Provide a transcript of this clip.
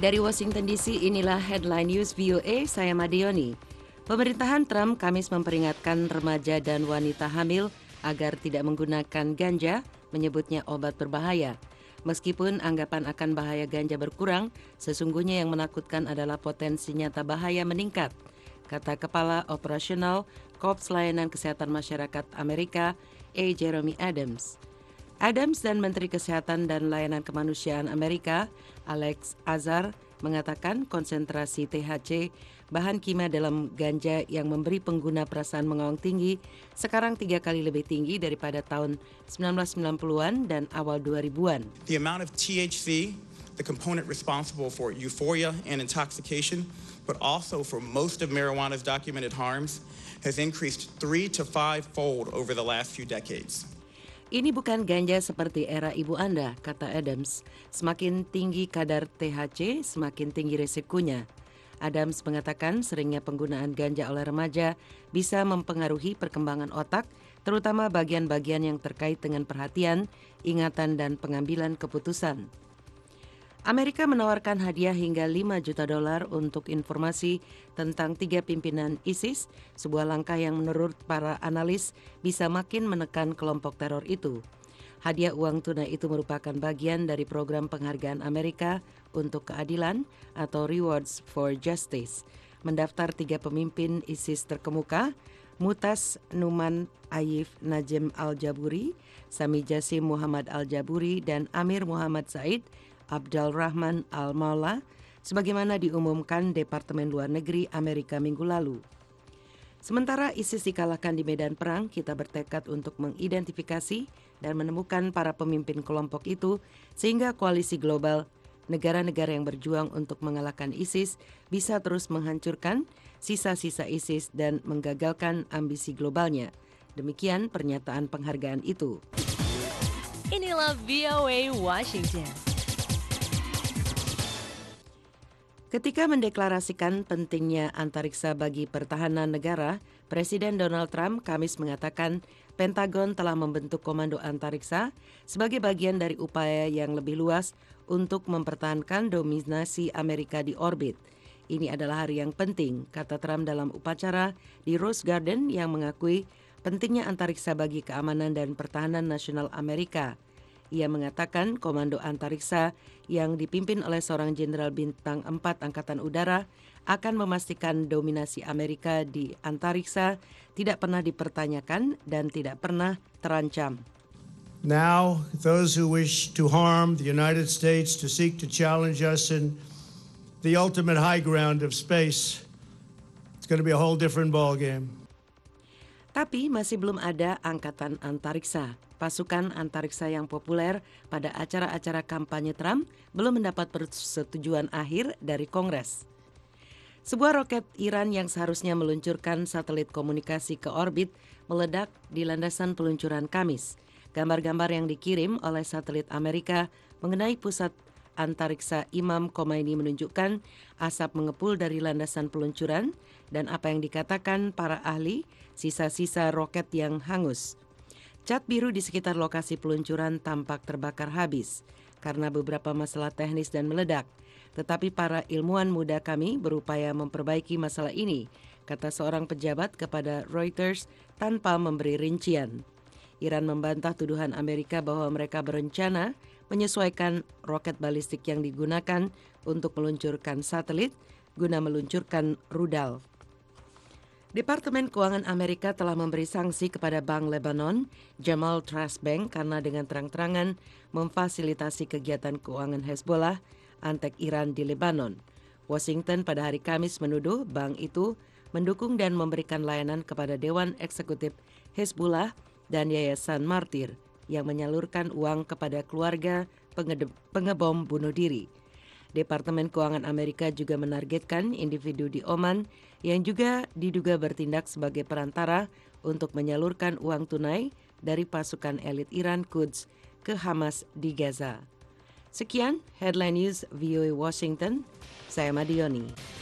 Dari Washington DC, inilah Headline News VOA, saya Madioni. Pemerintahan Trump Kamis memperingatkan remaja dan wanita hamil agar tidak menggunakan ganja, menyebutnya obat berbahaya. Meskipun anggapan akan bahaya ganja berkurang, sesungguhnya yang menakutkan adalah potensi nyata bahaya meningkat, kata Kepala Operasional Korps Layanan Kesehatan Masyarakat Amerika, A. Jeremy Adams. Adams dan Menteri Kesehatan dan Layanan Kemanusiaan Amerika, Alex Azar, mengatakan konsentrasi THC, bahan kimia dalam ganja yang memberi pengguna perasaan mengaung tinggi, sekarang 3 kali lebih tinggi daripada tahun 1990-an dan awal 2000-an. The amount of THC, the component responsible for euphoria and intoxication, but also for most of marijuana's documented harms, has increased 3 to 5-fold over the last few decades. Ini bukan ganja seperti era ibu Anda, kata Adams. Semakin tinggi kadar THC, semakin tinggi risikonya. Adams mengatakan seringnya penggunaan ganja oleh remaja bisa mempengaruhi perkembangan otak, terutama bagian-bagian yang terkait dengan perhatian, ingatan, dan pengambilan keputusan. Amerika menawarkan hadiah hingga $5 juta untuk informasi tentang 3 pimpinan ISIS, sebuah langkah yang menurut para analis bisa makin menekan kelompok teror itu. Hadiah uang tunai itu merupakan bagian dari program penghargaan Amerika untuk keadilan atau Rewards for Justice. Mendaftar 3 pemimpin ISIS terkemuka, Mutas Numan Ayif Najem Al-Jaburi, Sami Jasim Muhammad Al-Jaburi, dan Amir Muhammad Said Abdul Rahman Al-Maula, sebagaimana diumumkan Departemen Luar Negeri Amerika minggu lalu. Sementara ISIS dikalahkan di medan perang, kita bertekad untuk mengidentifikasi dan menemukan para pemimpin kelompok itu, sehingga koalisi global, negara-negara yang berjuang untuk mengalahkan ISIS, bisa terus menghancurkan sisa-sisa ISIS dan menggagalkan ambisi globalnya. Demikian pernyataan penghargaan itu. Inilah VOA Washington. Ketika mendeklarasikan pentingnya antariksa bagi pertahanan negara, Presiden Donald Trump Kamis mengatakan Pentagon telah membentuk Komando Antariksa sebagai bagian dari upaya yang lebih luas untuk mempertahankan dominasi Amerika di orbit. Ini adalah hari yang penting, kata Trump dalam upacara di Rose Garden yang mengakui pentingnya antariksa bagi keamanan dan pertahanan nasional Amerika. Ia mengatakan Komando Antariksa yang dipimpin oleh seorang Jenderal Bintang 4 Angkatan Udara akan memastikan dominasi Amerika di antariksa tidak pernah dipertanyakan dan tidak pernah terancam. Now, those who wish to harm the United States, to seek to challenge us in the ultimate high ground of space, it's going to be a whole different ballgame. Tapi masih belum ada angkatan antariksa. Pasukan antariksa yang populer pada acara-acara kampanye Trump belum mendapat persetujuan akhir dari Kongres. Sebuah roket Iran yang seharusnya meluncurkan satelit komunikasi ke orbit meledak di landasan peluncuran Kamis. Gambar-gambar yang dikirim oleh satelit Amerika mengenai pusat antariksa Imam Khomeini menunjukkan asap mengepul dari landasan peluncuran dan apa yang dikatakan para ahli, sisa-sisa roket yang hangus. Cat biru di sekitar lokasi peluncuran tampak terbakar habis karena beberapa masalah teknis dan meledak. Tetapi para ilmuwan muda kami berupaya memperbaiki masalah ini, kata seorang pejabat kepada Reuters tanpa memberi rincian. Iran membantah tuduhan Amerika bahwa mereka berencana menyesuaikan roket balistik yang digunakan untuk meluncurkan satelit guna meluncurkan rudal. Departemen Keuangan Amerika telah memberi sanksi kepada Bank Lebanon, Jamal Trust Bank, karena dengan terang-terangan memfasilitasi kegiatan keuangan Hezbollah, antek Iran di Lebanon. Washington pada hari Kamis menuduh bank itu mendukung dan memberikan layanan kepada Dewan Eksekutif Hezbollah dan Yayasan Martir yang menyalurkan uang kepada keluarga pengebom bunuh diri. Departemen Keuangan Amerika juga menargetkan individu di Oman yang juga diduga bertindak sebagai perantara untuk menyalurkan uang tunai dari pasukan elit Iran Quds ke Hamas di Gaza. Sekian Headline News VOA Washington, saya Madioni.